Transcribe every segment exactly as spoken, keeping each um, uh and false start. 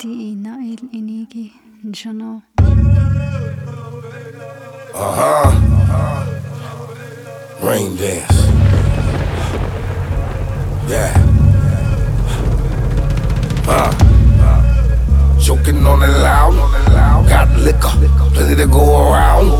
Di Nail Inigi Jano. Uh-huh. Rain dance. Yeah. Uh. Joking on the loud. Got liquor, plenty to go around.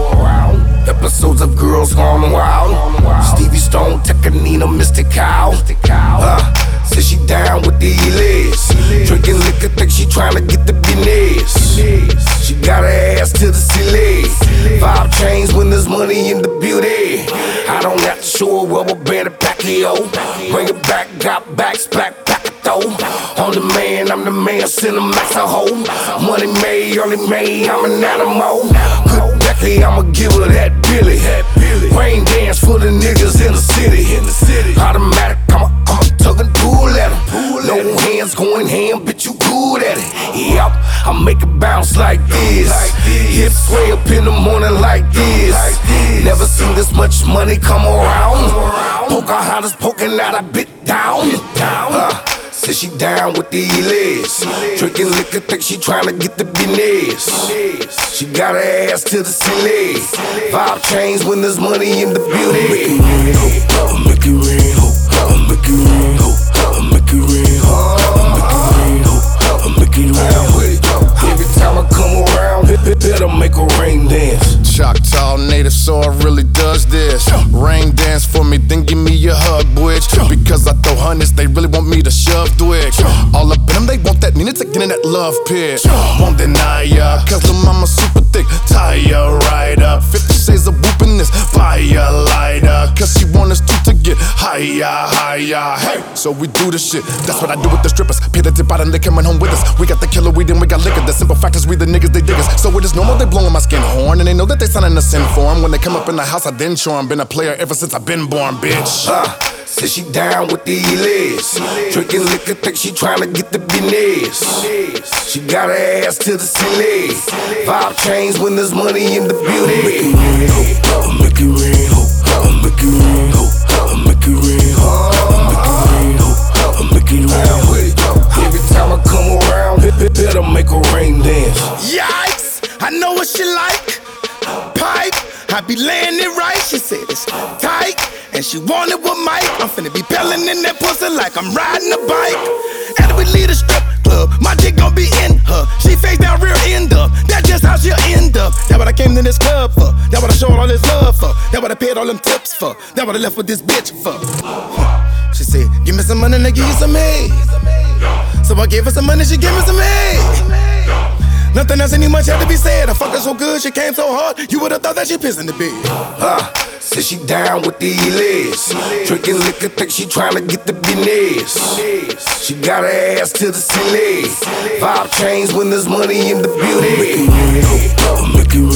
Episodes of Girls Gone Wild. Stevie Stone, Tekanina, Mister Cow. Uh. Says she down with the Eliz. Drinking liquor, think she tryna get the business. She got her ass to the ceiling. Five chains when there's money in the beauty. I don't have to show a rubber band of Pacquiao. Bring it back, got back, splack, pack it though. I'm the man, I'm the man, send a max a hoe. Money made, early made, I'm an animal. Good Becky, I'ma give her that Billy. Rain dance for the niggas in the city. Automatic, I'm a, I'm a tug and pull at 'em. No hands going ham, bitch, you good at it. Yup, I make it bounce like this. Hips way up in the morning like this. Never seen this much money come around. Pocahontas poking out a bit down. Uh, Says she down with the Eliz. Drinking liquor, think she tryna get the business. She got her ass to the ceiling. Five chains when there's money in the beauty. I'll make it rain, I'll make it rain, I'll make it rain, I'll make it rain, I'll make it rain. Every time I come around, better make a rain dance. Choctaw native, so I really does this. Rain dance for me, then give me a hug, bitch. Because I throw hundreds, they really want me to shove dwick. All up in them, they want that Nina taking in that love pit. Won't deny ya, cause the mama super thick. Tie ya right up, fifty shades of whooping this fire lighter. Cause she want us two to get higher, higher. Hey, so we do the shit, that's what I do with the strippers. Pay the tip out and they coming home with us. We got the killer weed and we got liquor. The simple fact is we the niggas, they dig us. So it is normal, they blowing my skin horn. And they know that they signing us in for 'em. When they come up in the house, I didn't show 'em. Been a player ever since I've been born, bitch. Uh, says she down with the Eliz. Drinking liquor, think she tryna get the business. She got her ass to the ceiling. Five chains when there's money in the beauty. I'll make it rain, I'll make it rain, I'll make it rain, I'll make it rain, I'll make it rain. Every time I come around, better make a rain dance. Yikes! I know what she like. Pipe, I be laying it right. She said it's tight, and she want it with Mike. I'm finna be peddling in that pussy like I'm riding a bike. After we leave the strip club, my dick gon' be in her. She face down, rear end up. That's just how she'll end up. That's what I came to this club for. That's what I showed all this love for. That's what I paid all them tips for. That's what I left with this bitch for. She said, give me some money and I give you some me. So I gave her some money, she gave me some me. Nothing else any much had to be said. I fucked her so good, she came so hard, you would've thought that she pissed in the bed. Uh, says she down with the Eliz. Drinking liquor, think she tryna get the business. She got her ass to the ceiling. Five chains when there's money in the beauty. I'll make it rain, I'll make it